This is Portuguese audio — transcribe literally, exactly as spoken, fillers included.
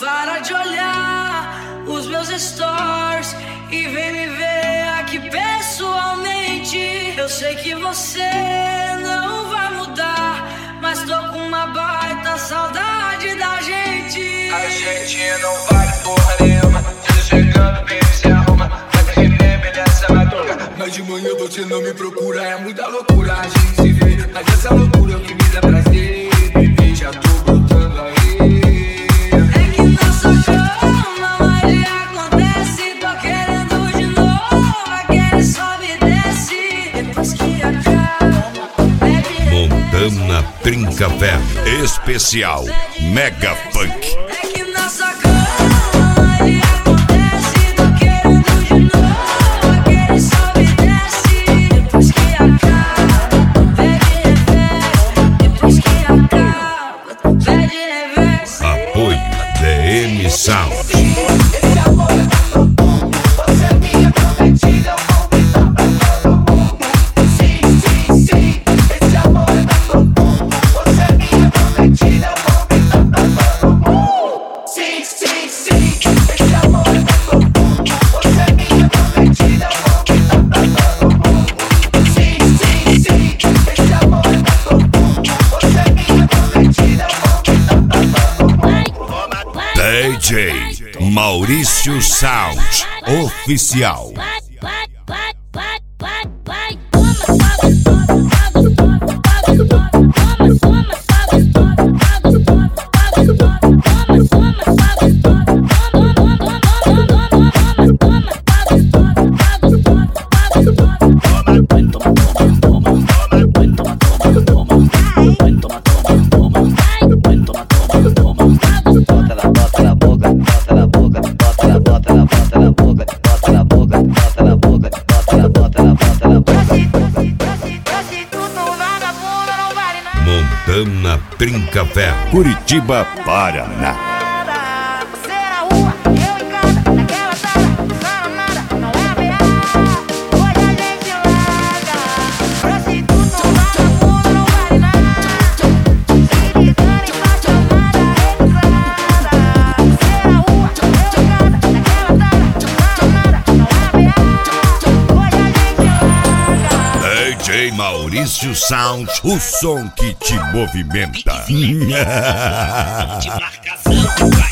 Para de olhar os meus stories e vem me ver aqui pessoalmente. Eu sei que você não vai mudar, mas tô com uma baita saudade da gente. A gente não vale porra nenhuma. Você chegando, bem, se arruma. Vai ter remember dessa madruga. Mas de manhã você não me procura. É muita loucura a gente se vê. Mas essa loucura que me dá prazer, bebê, já tô botando aí. É que nossa cama mais acontece. Tô querendo de novo aquele sobe e desce. Depois que acaba, bebe. Montana Trinca Ferro Especial Mega Funk. É que nossa cama mais acontece. Tô querendo de novo aquele sobe e desce. Depois que acaba, bebe reverse. Depois que acaba, pede reverse. Apoio D M Sound. Esse amor é tão bom. Você é minha prometida. Eu vou gritar pra todo mundo. Sim, sim, sim. Esse amor é tão bom. Você é minha prometida. Eu vou gritar pra todo mundo. Sim, sim, sim. Esse amor é tão bom. Você é minha prometida. Eu vou gritar pra todo mundo. Sim, sim, sim. Esse amor é tão bom. Você é minha prometida. Eu vou gritar pra todo mundo. D J Maurício Sound Oficial. Montana Trinca Ferro Curitiba, Paraná. Você na rua, eu em casa, naquela sala, não nada, não é virar. Hoje a gente larga. Prostituto, vagabundo, não vale nada. Se ligando e faz chamada revisada. Você na rua, eu em casa, naquela sala, não nada, não é virar. Hoje a gente larga. D J Maurício Sound, o som que te movimenta. De marcação, vai.